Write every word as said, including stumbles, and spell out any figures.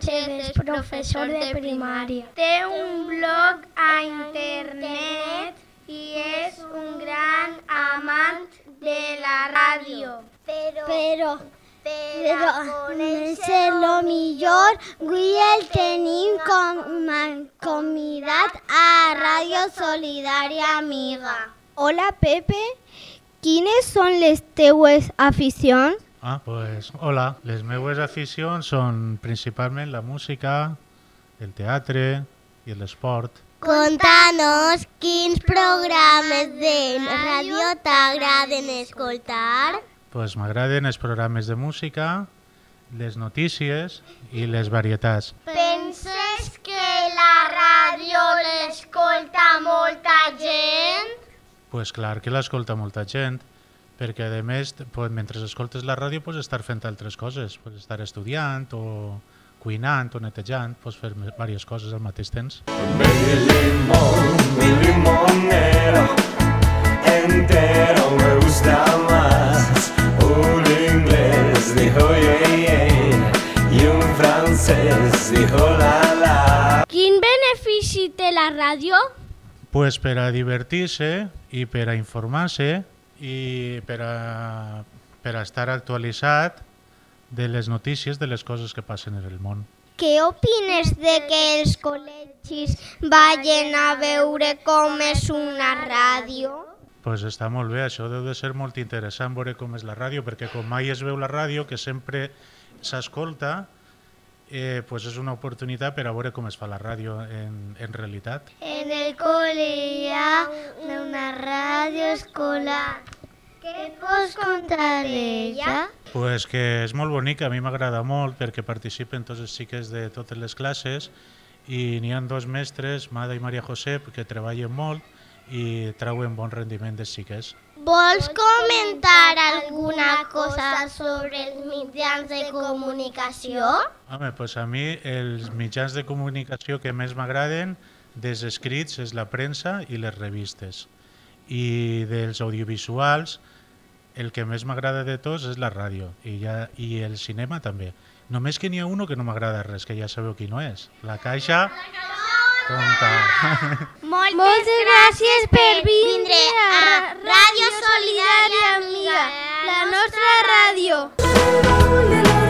Sánchez és professor de primària. Té un blog a internet i és un gran amant de la ràdio. Però, però, però conèixer-lo millor, avui el tenim com a convidat a Ràdio Solidària Amiga. Hola, Pepe. Quines són les teues aficions? Ah, pues hola. Les meues aficions són principalment la música, el teatre i l'esport. Conta-nos quins programes de ràdio t'agraden escoltar. Pues m'agraden els programes de música, les notícies i les varietats. Penses que la ràdio l'escolta molta gent? Pues clar que l'escolta molta gent, perquè a més, pues, mentre escoltes la ràdio pots estar fent altres coses, pots estar estudiant o cuinant o netejant, pots fer diverses coses al mateix temps. Mi limón, mi limonero, entero me gusta más. Un inglés dijo yeah, yeah, y un francés dijo la la. Quin benefici té la ràdio? Pues per a divertir-se i per a informar-se i per a, per a estar actualitzat de les notícies de les coses que passen en el món. Què opines de que els col·legis vagin a veure com és una ràdio? Pues està molt bé, això deu de ser molt interessant veure com és la ràdio, perquè com mai es veu la ràdio, que sempre s'escolta, eh, pues és una oportunitat per a veure com es fa la ràdio en, en realitat. En el col·le hi ha una ràdio escolar. Què pots contar d'ella? Pues que és molt bonica, a mi m'agrada molt perquè participen tots els xiques de totes les classes i n'hi ha dos mestres, Mada i Maria José, que treballen molt i trauen bon rendiment dels xiques. Vols comentar alguna cosa sobre els mitjans de comunicació? Home, pues a mi els mitjans de comunicació que més m'agraden dels escrits és la premsa i les revistes. I dels audiovisuals, el que més m'agrada de tots és la ràdio i, ja, i el cinema també. Només que n'hi ha uno que no m'agrada res, que ja sabeu qui no és. La Caixa... Tonta. Moltes, Moltes gràcies per vindre a Ràdio Solidària Amiga, La nostra ràdio.